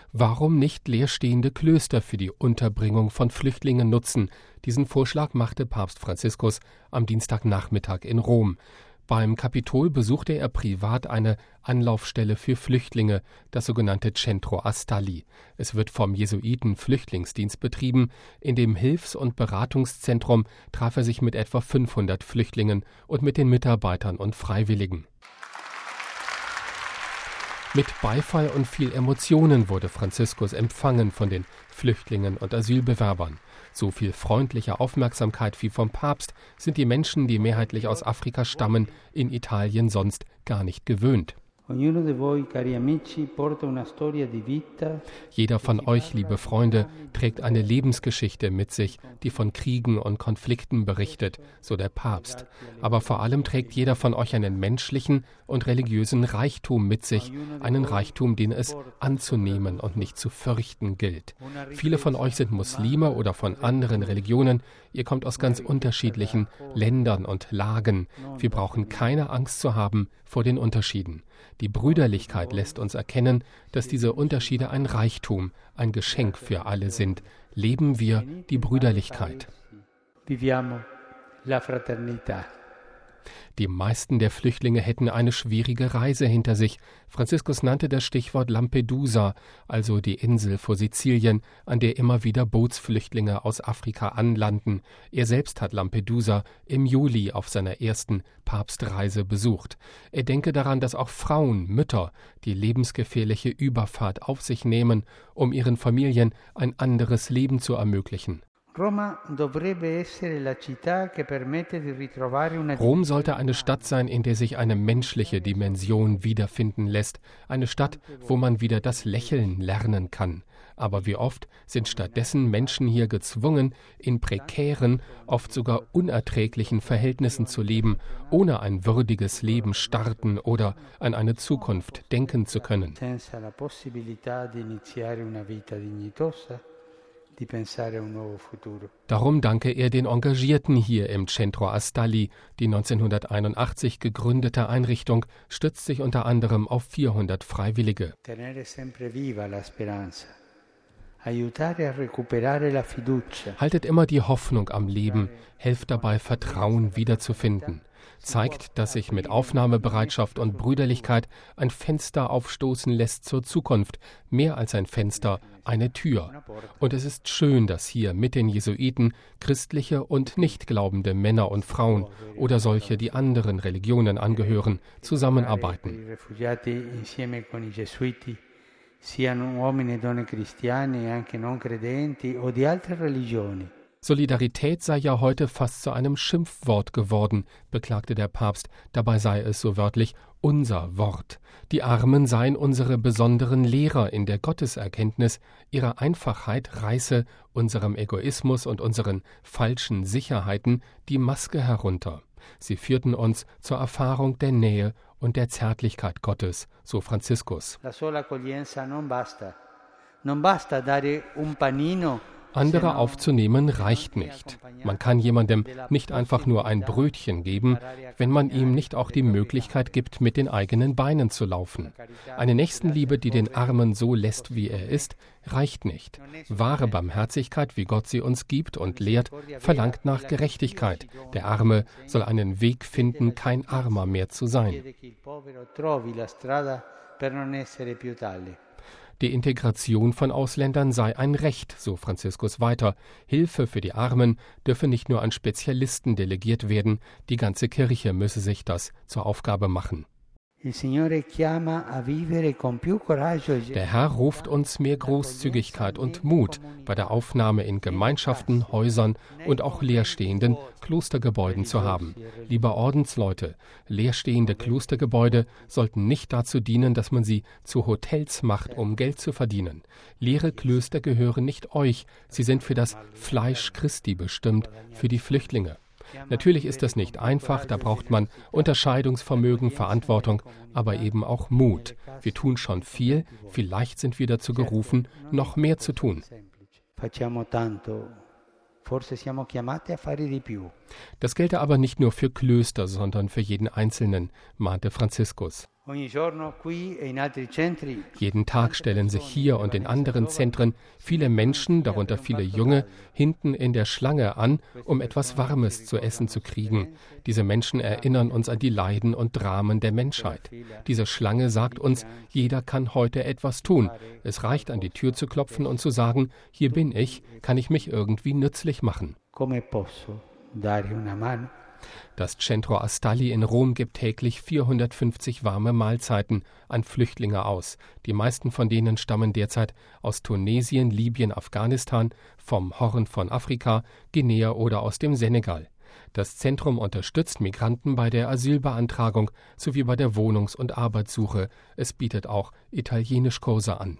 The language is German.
Warum nicht leerstehende Klöster für die Unterbringung von Flüchtlingen nutzen? Diesen Vorschlag machte Papst Franziskus am Dienstagnachmittag in Rom. Beim Kapitol besuchte er privat eine Anlaufstelle für Flüchtlinge, das sogenannte Centro Astalli. Es wird vom Jesuiten-Flüchtlingsdienst betrieben. In dem Hilfs- und Beratungszentrum traf er sich mit etwa 500 Flüchtlingen und mit den Mitarbeitern und Freiwilligen. Mit Beifall und viel Emotionen wurde Franziskus empfangen von den Flüchtlingen und Asylbewerbern. So viel freundliche Aufmerksamkeit wie vom Papst sind die Menschen, die mehrheitlich aus Afrika stammen, in Italien sonst gar nicht gewöhnt. Jeder von euch, liebe Freunde, trägt eine Lebensgeschichte mit sich, die von Kriegen und Konflikten berichtet, so der Papst. Aber vor allem trägt jeder von euch einen menschlichen und religiösen Reichtum mit sich, einen Reichtum, den es anzunehmen und nicht zu fürchten gilt. Viele von euch sind Muslime oder von anderen Religionen. Ihr kommt aus ganz unterschiedlichen Ländern und Lagen. Wir brauchen keine Angst zu haben vor den Unterschieden. Die Brüderlichkeit lässt uns erkennen, dass diese Unterschiede ein Reichtum, ein Geschenk für alle sind. Leben wir die Brüderlichkeit. Viviamo la fraternità. Die meisten der Flüchtlinge hätten eine schwierige Reise hinter sich. Franziskus nannte das Stichwort Lampedusa, also die Insel vor Sizilien, an der immer wieder Bootsflüchtlinge aus Afrika anlanden. Er selbst hat Lampedusa im Juli auf seiner ersten Papstreise besucht. Er denke daran, dass auch Frauen, Mütter die lebensgefährliche Überfahrt auf sich nehmen, um ihren Familien ein anderes Leben zu ermöglichen. Rom sollte eine Stadt sein, in der sich eine menschliche Dimension wiederfinden lässt. Eine Stadt, wo man wieder das Lächeln lernen kann. Aber wie oft sind stattdessen Menschen hier gezwungen, in prekären, oft sogar unerträglichen Verhältnissen zu leben, ohne ein würdiges Leben starten oder an eine Zukunft denken zu können. Darum danke er den Engagierten hier im Centro Astalli. Die 1981 gegründete Einrichtung stützt sich unter anderem auf 400 Freiwillige. Haltet immer die Hoffnung am Leben, helft dabei, Vertrauen wiederzufinden. Zeigt, dass sich mit Aufnahmebereitschaft und Brüderlichkeit ein Fenster aufstoßen lässt zur Zukunft, mehr als ein Fenster, eine Tür. Und es ist schön, dass hier mit den Jesuiten christliche und nicht glaubende Männer und Frauen oder solche, die anderen Religionen angehören, zusammenarbeiten. Siano uomini e donne cristiani e anche non credenti o di altre religioni. Solidarität sei ja heute fast zu einem Schimpfwort geworden, beklagte der Papst. Dabei sei es so wörtlich unser Wort. Die Armen seien unsere besonderen Lehrer in der Gotteserkenntnis. Ihre Einfachheit reiße unserem Egoismus und unseren falschen Sicherheiten die Maske herunter. Sie führten uns zur Erfahrung der Nähe und der Zärtlichkeit Gottes, so Franziskus. Andere aufzunehmen reicht nicht. Man kann jemandem nicht einfach nur ein Brötchen geben, wenn man ihm nicht auch die Möglichkeit gibt, mit den eigenen Beinen zu laufen. Eine Nächstenliebe, die den Armen so lässt, wie er ist, reicht nicht. Wahre Barmherzigkeit, wie Gott sie uns gibt und lehrt, verlangt nach Gerechtigkeit. Der Arme soll einen Weg finden, kein Armer mehr zu sein. Die Integration von Ausländern sei ein Recht, so Franziskus weiter. Hilfe für die Armen dürfe nicht nur an Spezialisten delegiert werden, die ganze Kirche müsse sich das zur Aufgabe machen. Der Herr ruft uns mehr Großzügigkeit und Mut bei der Aufnahme in Gemeinschaften, Häusern und auch leerstehenden Klostergebäuden zu haben. Liebe Ordensleute, leerstehende Klostergebäude sollten nicht dazu dienen, dass man sie zu Hotels macht, um Geld zu verdienen. Leere Klöster gehören nicht euch, sie sind für das Fleisch Christi bestimmt, für die Flüchtlinge. Natürlich ist das nicht einfach, da braucht man Unterscheidungsvermögen, Verantwortung, aber eben auch Mut. Wir tun schon viel, vielleicht sind wir dazu gerufen, noch mehr zu tun. Das gelte aber nicht nur für Klöster, sondern für jeden Einzelnen, mahnte Franziskus. Jeden Tag stellen sich hier und in anderen Zentren viele Menschen, darunter viele Junge, hinten in der Schlange an, um etwas Warmes zu essen zu kriegen. Diese Menschen erinnern uns an die Leiden und Dramen der Menschheit. Diese Schlange sagt uns, jeder kann heute etwas tun. Es reicht, an die Tür zu klopfen und zu sagen, hier bin ich, kann ich mich irgendwie nützlich machen. Das Centro Astalli in Rom gibt täglich 450 warme Mahlzeiten an Flüchtlinge aus. Die meisten von denen stammen derzeit aus Tunesien, Libyen, Afghanistan, vom Horn von Afrika, Guinea oder aus dem Senegal. Das Zentrum unterstützt Migranten bei der Asylbeantragung sowie bei der Wohnungs- und Arbeitssuche. Es bietet auch Italienischkurse an.